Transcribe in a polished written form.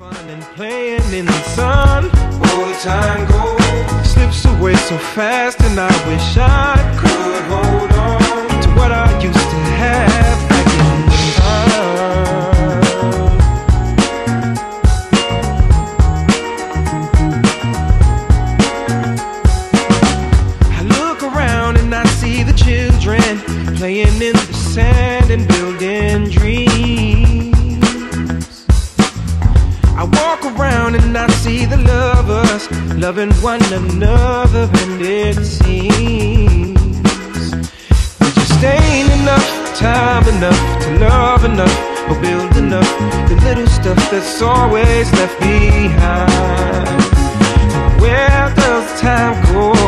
Fun and playing in the sun. Oh, the time goes, slips away so fast, and I wish I could hold on to what I used to have back in the time. I look around and I see the children playing in the sand and building dreams. I walk around and I see the lovers loving one another, and it seems there just ain't enough time enough to love enough or build enough, the little stuff that's always left behind. Where does time go?